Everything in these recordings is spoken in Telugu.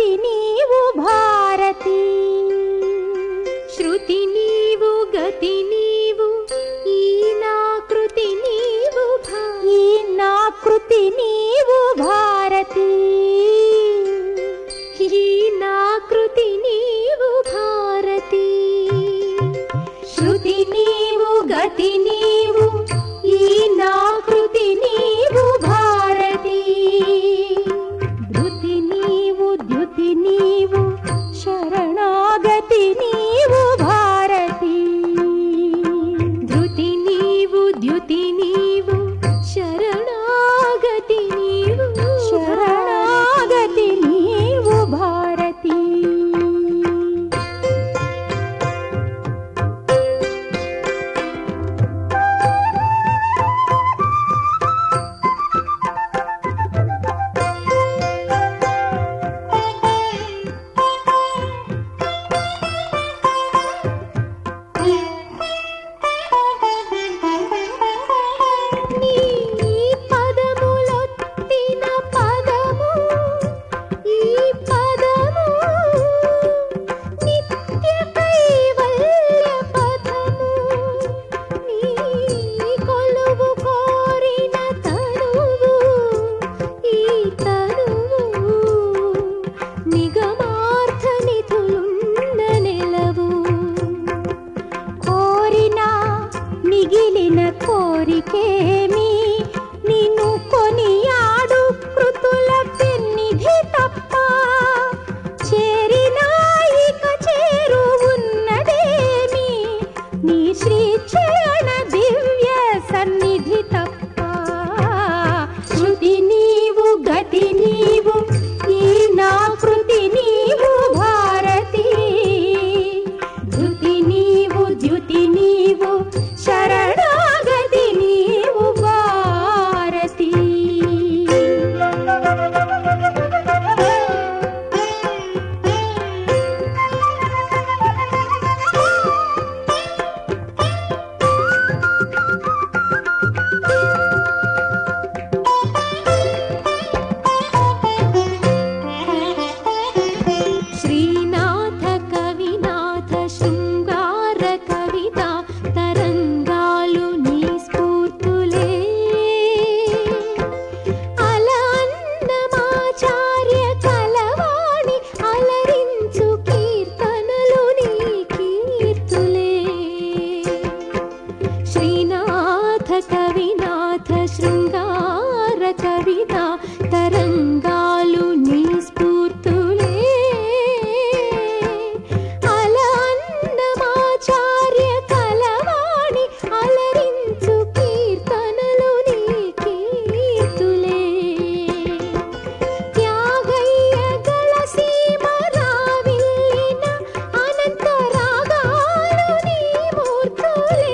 కృతి నీవు భారతి. శృతి నీవు గతి నీవు ఈ నా కృతి నీవు ఈ నా కృతి నీవు భారతి. ఈ నా కృతి నీవు భారతి. శృతి నీవు గతి నీవు ఈ నా కృతి నీవు భారతి. ధృతి నీవు ద్యుతి నీవు శరణాగతి నీవు భారతి. ధృతి నీవు ద్యుతి నీవు శరణాగతి నీవు శరణాగతి నీవు భారతి. మిగిలిన కోరికేమి నిన్ను కొనియాడు కృతుల పెన్నిధి తప్ప. చేరినా ఇక చేరువున్నదేమి నీ శ్రీచరణ దివ్య సన్నిధి తప్ప. శృతి నీవు గతి నీవు ఈ నా కృతి నీవు భారతి. ధృతి నీవు ద్యుతి నీవు శరణాగతి నీవు భారతి. శ్రీనాథ కవినాథ శృంగార కవిత తరంగాలు నీ స్ఫూర్తులే. అలన్నమాచార్య కలవాణి అలరించు కీర్తనలు నీ కీర్తులే. శ్రీనాథ కవినాథ శృంగార కవిత తరంగాలు నీ స్ఫూర్తులే. అలన్నమాచార్య కలవాణి అలరించు కీర్తనలు నీ కీర్తులే. త్యాగయ్య గల సీమ రావిల్లిన అనంత రాగాలు నీ మూర్తులే.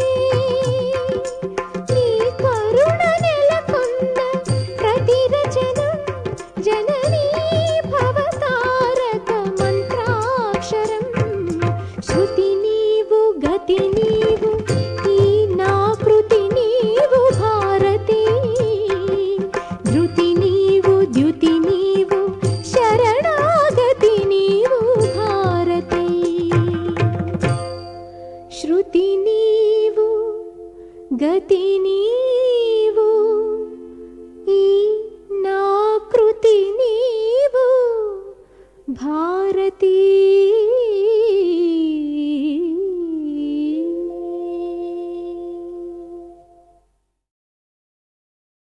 నీ కరుణ నెలకొన్న ప్రతి రచనం జననీ భవతారక మంత్రాక్షరం. శృతి నీవు గతి నీవు ఈ నా కృతి నీవు భారతి. ధృతి నీవు ద్యుతి నీవు శరణాగతి నీవు భారతి. శృతి నీవు గతి నీవు